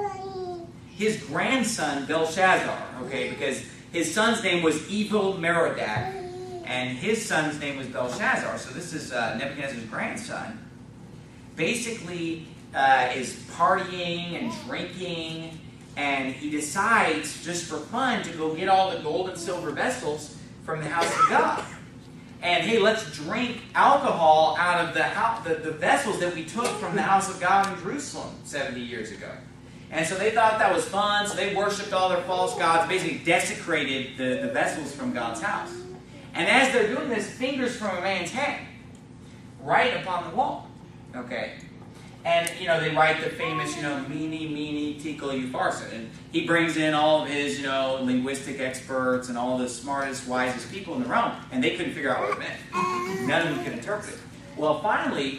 his grandson, Belshazzar, okay, because his son's name was Evil-Merodach, and his son's name was Belshazzar. So this is uh, Nebuchadnezzar's grandson. Basically, Uh, is partying and drinking, and he decides, just for fun, to go get all the gold and silver vessels from the house of God. And hey, let's drink alcohol out of the, house, the, the vessels that we took from the house of God in Jerusalem seventy years ago. And so they thought that was fun, so they worshipped all their false gods, basically desecrated the, the vessels from God's house. And as they're doing this, fingers from a man's hand, right upon the wall. Okay? And, you know, they write the famous, you know, Mene, Mene, Tekel, Upharsin. And he brings in all of his, you know, linguistic experts and all the smartest, wisest people in the realm. And they couldn't figure out what it meant. None of them could interpret it. Well, finally,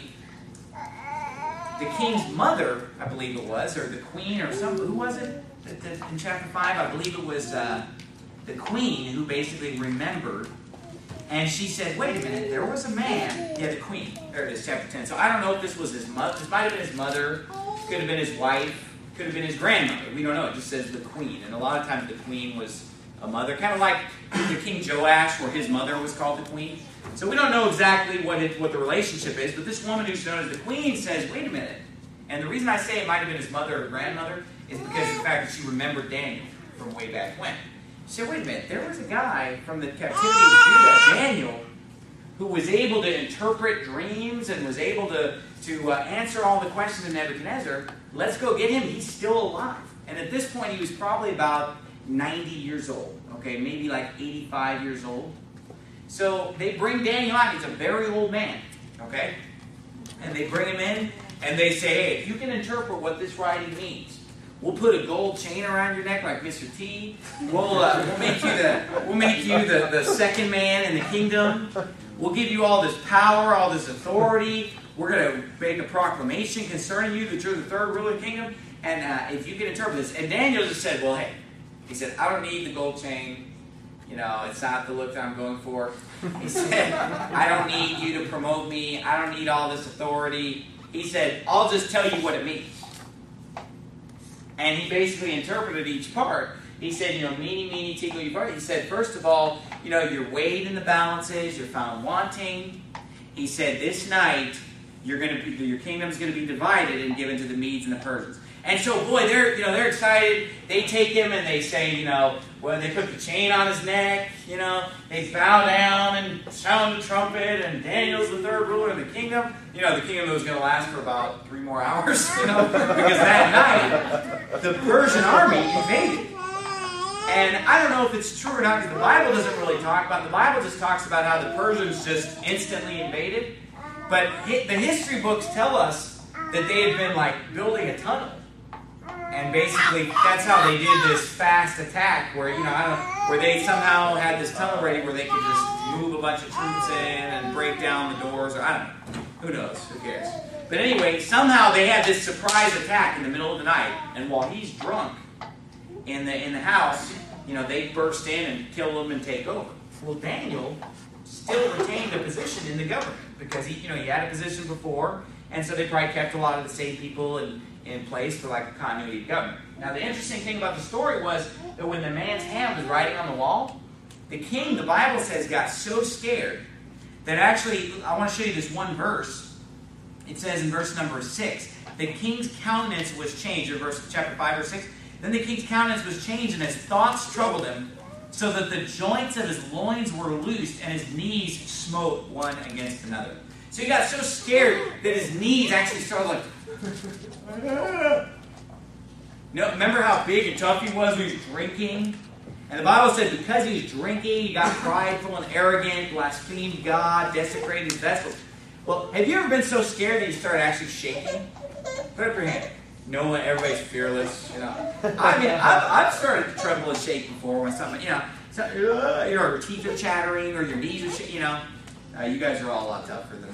the king's mother, I believe it was, or the queen or some, who was it that, that, in chapter five? I believe it was uh, the queen who basically remembered. And she said, wait a minute, there was a man. Yeah, the queen. There it is, chapter ten. So I don't know if this was his mother. This might have been his mother. Could have been his wife. Could have been his grandmother. We don't know. It just says the queen. And a lot of times the queen was a mother. Kind of like the King Joash, where his mother was called the queen. So we don't know exactly what it, what the relationship is. But this woman who's known as the queen says, wait a minute. And the reason I say it might have been his mother or grandmother is because of the fact that she remembered Daniel from way back when. She said, wait a minute, there was a guy from the captivity of Judah, Daniel, who was able to interpret dreams and was able to, to uh, answer all the questions of Nebuchadnezzar. Let's go get him. He's still alive. And at this point, he was probably about ninety years old. Okay, maybe like eighty-five years old. So they bring Daniel out. He's a very old man. Okay? And they bring him in, and they say, hey, if you can interpret what this writing means, we'll put a gold chain around your neck like Mister T. We'll, uh, we'll make you, the, we'll make you the, the second man in the kingdom. We'll give you all this power, all this authority. We're going to make a proclamation concerning you that you're the third ruler of the kingdom. And uh, if you can interpret this. And Daniel just said, well, hey. He said, I don't need the gold chain. You know, it's not the look that I'm going for. He said, I don't need you to promote me. I don't need all this authority. He said, I'll just tell you what it means. And he basically interpreted each part. He said, you know, Mene, Mene, Tekel, Upharsin. He said, first of all, you know, you're weighed in the balances. You're found wanting. He said, this night, you're going to be, your kingdom's going to be divided and given to the Medes and the Persians. And so, boy, they're, you know, they're excited. They take him and they say, you know, well, they put the chain on his neck. You know, they bow down and sound the trumpet. And Daniel's the third ruler of the kingdom. You know, the kingdom was going to last for about three more hours. You know, because that night the Persian army invaded. And I don't know if it's true or not, because the Bible doesn't really talk about it. The Bible just talks about how the Persians just instantly invaded. But the history books tell us that they had been like building a tunnel. And basically, that's how they did this fast attack, where you know, I don't, where they somehow had this tunnel ready where they could just move a bunch of troops in and break down the doors. Or I don't know. Who knows? Who cares? But anyway, somehow they had this surprise attack in the middle of the night, and while he's drunk in the in the house, you know, they burst in and kill him and take over. Well, Daniel still retained a position in the government because he, you know, he had a position before. And so they probably kept a lot of the same people in, in place for like a continuity of government. Now the interesting thing about the story was that when the man's hand was writing on the wall, the king, the Bible says, got so scared that actually, I want to show you this one verse. It says in verse number six, the king's countenance was changed, or verse chapter five, verse six. Then the king's countenance was changed, and his thoughts troubled him, so that the joints of his loins were loosed, and his knees smote one against another. So he got so scared that his knees actually started like... No, remember how big and tough he was when he was drinking? And the Bible said because he was drinking, he got prideful and arrogant, blasphemed God, desecrated his vessels. Well, have you ever been so scared that you started actually shaking? Put up your hand. No one, everybody's fearless, you know. I mean, I've, I've started to tremble and shake before when something, you know, so, uh, you know, your teeth are chattering or your knees are shaking, you know. Uh, you guys are all a lot tougher than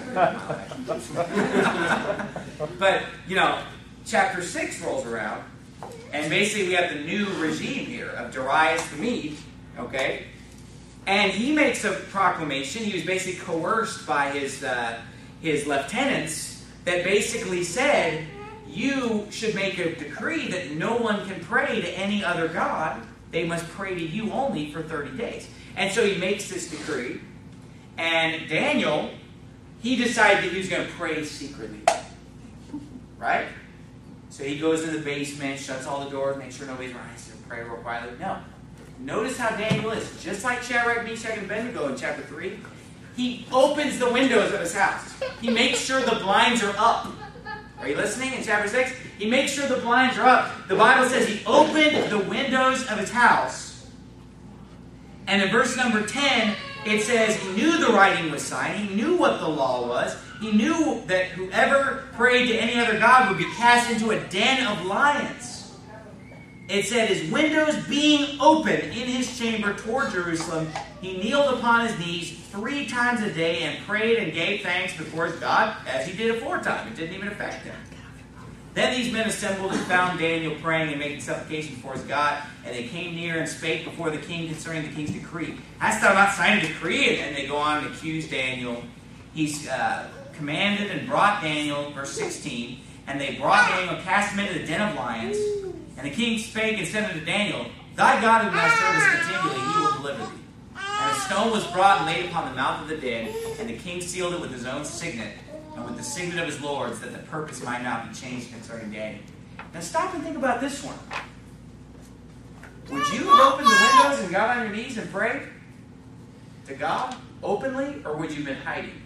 But, you know, chapter six rolls around, and basically we have the new regime here of Darius the Mede, okay? And he makes a proclamation. He was basically coerced by his, uh, his lieutenants that basically said, you should make a decree that no one can pray to any other god. They must pray to you only for thirty days. And so he makes this decree. And Daniel, he decided that he was going to pray secretly. Right? So he goes to the basement, shuts all the doors, makes sure nobody's around. He's going to pray real quietly. No. Notice how Daniel is. Just like Shadrach, Meshach, and Abednego in chapter three. He opens the windows of his house. He makes sure the blinds are up. Are you listening? In chapter six, he makes sure the blinds are up. The Bible says he opened the windows of his house. And in verse number ten, it says he knew the writing was signed. He knew what the law was. He knew that whoever prayed to any other god would be cast into a den of lions. It said, his windows being open in his chamber toward Jerusalem, he kneeled upon his knees three times a day and prayed and gave thanks before his God, as he did aforetime. It didn't even affect him. Then these men assembled and found Daniel praying and making supplication before his God, and they came near and spake before the king concerning the king's decree. Hast thou not signed a decree? And then they go on and accuse Daniel. He's uh, commanded and brought Daniel, verse sixteen, and they brought Daniel and cast him into the den of lions. And the king spake and said unto Daniel, thy God whom thou servest continually, he will deliver thee. And a stone was brought and laid upon the mouth of the den, and the king sealed it with his own signet, and with the signet of his lords, that the purpose might not be changed concerning Daniel. Now stop and think about this one. Would you have opened the windows and got on your knees and prayed to God openly, or would you have been hiding?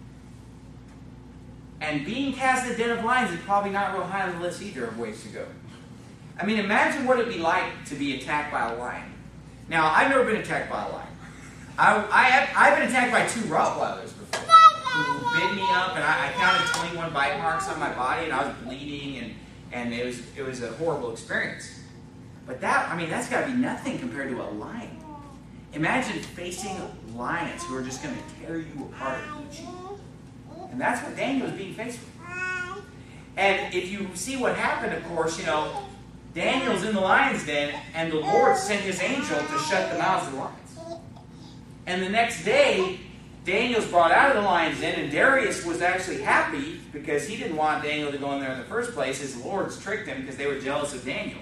And being cast in the den of lions is probably not real high on the list either of ways to go. I mean, imagine what it would be like to be attacked by a lion. Now, I've never been attacked by a lion. I, I have, I've been attacked by two Rottweilers before who bit me up, and I, I counted twenty-one bite marks on my body, and I was bleeding, and, and it was it was a horrible experience. But that, I mean, that's got to be nothing compared to a lion. Imagine facing lions who are just going to tear you apart and eat you. And that's what Daniel was being faced with. And if you see what happened, of course, you know, Daniel's in the lion's den, and the Lord sent his angel to shut the mouths of the lions. And the next day, Daniel's brought out of the lion's den, and Darius was actually happy because he didn't want Daniel to go in there in the first place. His lords tricked him because they were jealous of Daniel.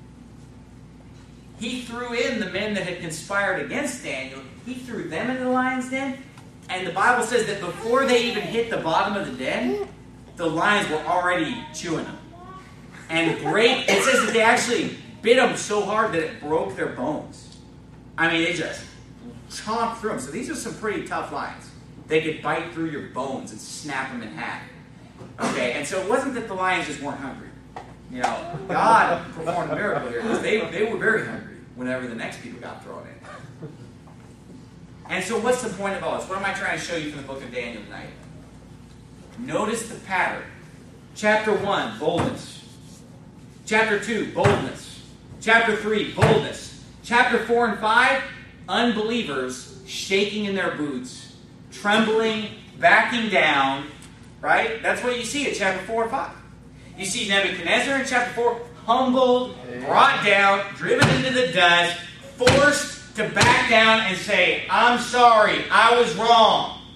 He threw in the men that had conspired against Daniel. He threw them into the lion's den, and the Bible says that before they even hit the bottom of the den, the lions were already chewing them. And break, it says that they actually bit them so hard that it broke their bones. I mean, they just chomped through them. So these are some pretty tough lions. They could bite through your bones and snap them in half. Okay, and so it wasn't that the lions just weren't hungry. You know, God performed a miracle here because they, they were very hungry whenever the next people got thrown in. And so what's the point of all this? What am I trying to show you from the book of Daniel tonight? Notice the pattern. Chapter one, boldness. Chapter two, boldness. Chapter three, boldness. Chapter four and five, unbelievers shaking in their boots, trembling, backing down. Right? That's what you see in chapter four and five. You see Nebuchadnezzar in chapter four, humbled, brought down, driven into the dust, forced to back down and say, I'm sorry, I was wrong.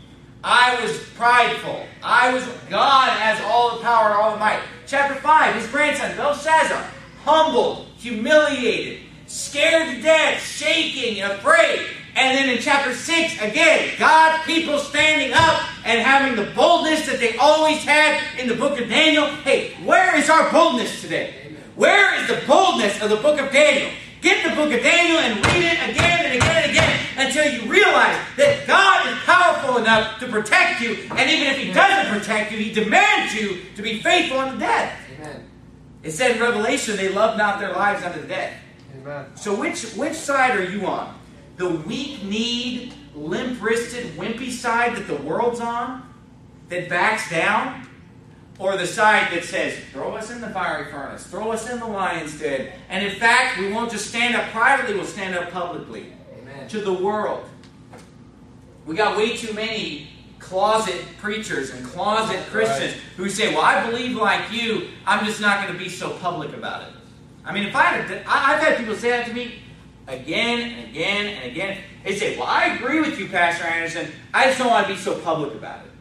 I was prideful. I was, God has all the power and all the might. Chapter five, his grandson, Belshazzar, humbled, humiliated, scared to death, shaking, afraid. And then in chapter six, again, God's people standing up and having the boldness that they always had in the book of Daniel. Hey, where is our boldness today? Where is the boldness of the book of Daniel? Get the book of Daniel and read it again and again and again until you realize that God is powerful enough to protect you. And even if he doesn't protect you, he demands you to be faithful unto death. Amen. It said in Revelation, they loved not their lives unto death. Amen. So which, which side are you on? The weak-kneed, limp-wristed, wimpy side that the world's on? That backs down? Or the side that says, throw us in the fiery furnace, throw us in the lion's den. And in fact, we won't just stand up privately, we'll stand up publicly. Amen. To the world. We got way too many closet preachers and closet Christians right. who say, well, I believe like you, I'm just not going to be so public about it. I mean, if I had, a, I've had people say that to me again and again and again. They say, well, I agree with you, Pastor Anderson, I just don't want to be so public about it.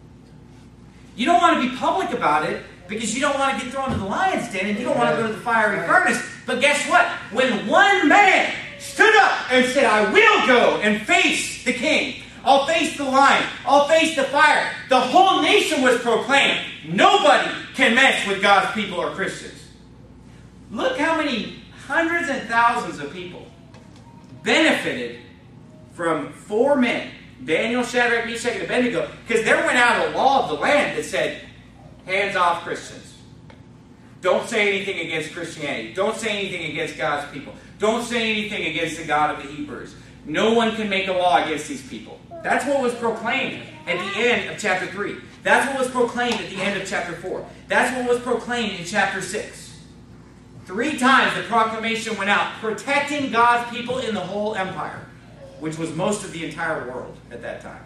You don't want to be public about it because you don't want to get thrown to the lion's den and you don't want to go to the fiery furnace. But guess what? When one man stood up and said, I will go and face the king, I'll face the lion, I'll face the fire, the whole nation was proclaimed. Nobody can mess with God's people or Christians. Look how many hundreds and thousands of people benefited from four men, Daniel, Shadrach, Meshach, and Abednego, because there went out a law of the land that said, hands off Christians. Don't say anything against Christianity. Don't say anything against God's people. Don't say anything against the God of the Hebrews. No one can make a law against these people. That's what was proclaimed at the end of chapter three. That's what was proclaimed at the end of chapter four. That's what was proclaimed in chapter six. Three times the proclamation went out, protecting God's people in the whole empire, which was most of the entire world at that time.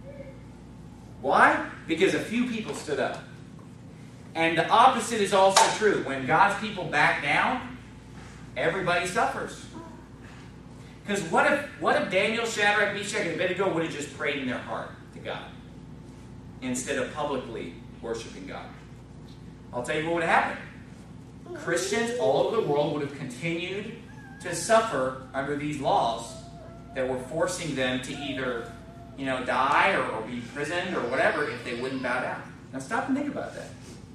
Why? Because a few people stood up. And the opposite is also true. When God's people back down, everybody suffers. Because what if, what if Daniel, Shadrach, Meshach, and Abednego would have just prayed in their heart to God instead of publicly worshiping God? I'll tell you what would have happened. Christians all over the world would have continued to suffer under these laws that were forcing them to either, you know, die or, or be imprisoned or whatever if they wouldn't bow down. Now stop and think about that.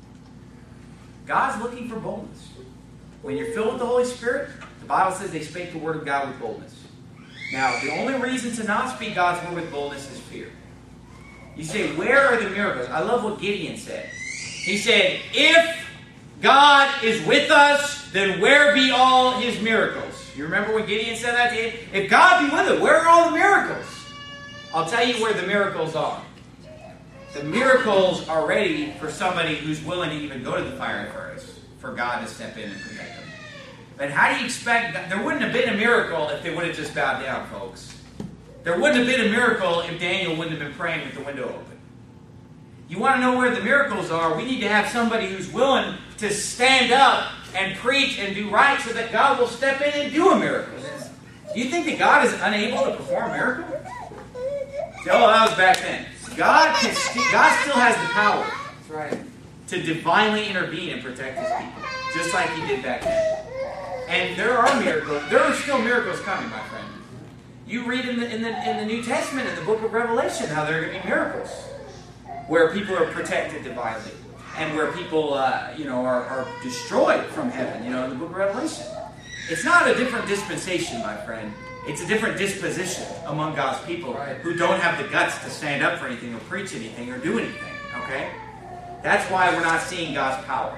God's looking for boldness. When you're filled with the Holy Spirit, the Bible says they spake the word of God with boldness. Now, the only reason to not speak God's word with boldness is fear. You say, where are the miracles? I love what Gideon said. He said, if God is with us, then where be all his miracles? You remember when Gideon said that to you? If God be with us, where are all the miracles? I'll tell you where the miracles are. The miracles are ready for somebody who's willing to even go to the fiery furnace for God to step in and protect them. But how do you expect... God? There wouldn't have been a miracle if they would have just bowed down, folks. There wouldn't have been a miracle if Daniel wouldn't have been praying with the window open. You want to know where the miracles are? We need to have somebody who's willing to stand up and preach and do right so that God will step in and do a miracle. Do you think that God is unable to perform a miracle? Oh, that was back then. God, can st- God still has the power. That's right. To divinely intervene and protect his people. Just like he did back then. And there are miracles. There are still miracles coming, my friend. You read in the, in the, in the New Testament, in the book of Revelation, how there are going to be miracles. Where people are protected divinely. And where people, uh, you know, are, are destroyed from heaven, you know, in the book of Revelation. It's not a different dispensation, my friend. It's a different disposition among God's people right. who don't have the guts to stand up for anything or preach anything or do anything, okay? That's why we're not seeing God's power.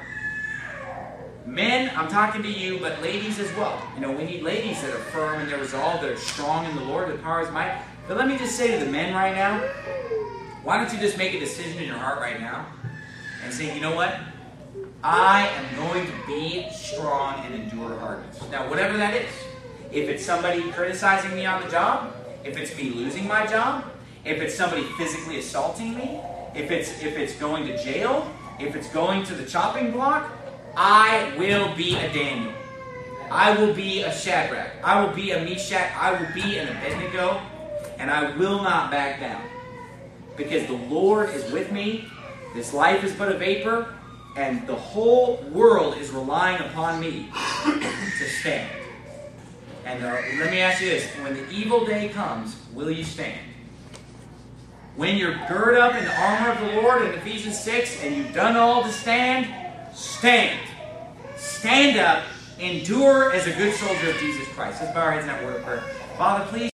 Men, I'm talking to you, but ladies as well. You know, we need ladies that are firm in their resolve, that are strong in the Lord, the power is might. But let me just say to the men right now, why don't you just make a decision in your heart right now and say, you know what? I am going to be strong and endure hardness. Now, whatever that is. If it's somebody criticizing me on the job, if it's me losing my job, if it's somebody physically assaulting me, if it's if it's going to jail, if it's going to the chopping block, I will be a Daniel. I will be a Shadrach. I will be a Meshach. I will be an Abednego. And I will not back down. because the Lord is with me. This life is but a vapor, and the whole world is relying upon me to stand. And uh, let me ask you this. When the evil day comes, will you stand? When you're girded up in the armor of the Lord in Ephesians six, and you've done all to stand, stand. Stand up. Endure as a good soldier of Jesus Christ. Let's bow our heads in that word of prayer. Father, please.